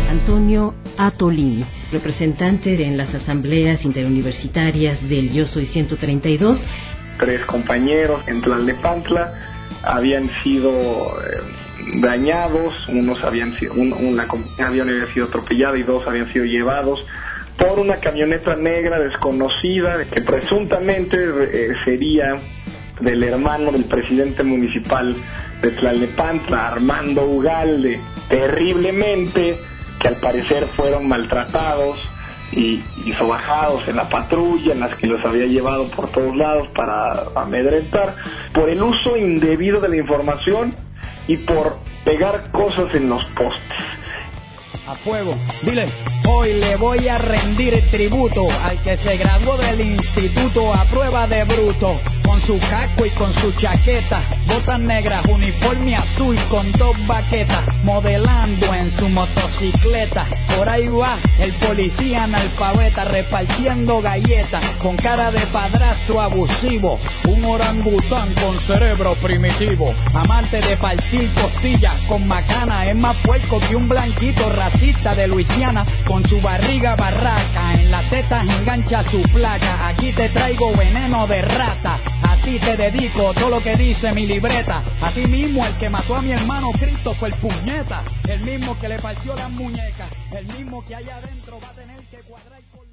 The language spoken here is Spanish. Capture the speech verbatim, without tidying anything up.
Antonio Atolín, representante en las asambleas interuniversitarias del Yo Soy ciento treinta y dos. Tres compañeros en Tlalnepantla habían sido eh, dañados, unos habían sido, un, una avión había sido atropellada y dos habían sido llevados por una camioneta negra desconocida que presuntamente eh, sería del hermano del presidente municipal de Tlalnepantla, Armando Ugalde, terriblemente, que al parecer fueron maltratados y, y sobajados en la patrulla, en las que los había llevado por todos lados para amedrentar, por el uso indebido de la información y por pegar cosas en los postes. A fuego, dile, hoy le voy a rendir tributo al que se graduó del instituto a prueba de bruto, con su casco y con su chaqueta, botas negras, uniforme azul con dos baquetas, modelando en su motocicleta. Por ahí va el policía analfabeta repartiendo galletas, con cara de padrastro abusivo, un orangután con cerebro primitivo, amante de partir costillas con macana, es más puerco que un blanquito racista de Luisiana, con su barriga barraca, en las tetas engancha su placa. Aquí te traigo veneno de rata, a ti te dedico todo lo que dice mi libreta. A ti mismo, el que mató a mi hermano Cristo fue el puñeta, el mismo que le partió las muñecas, el mismo que allá adentro va a tener que cuadrar con...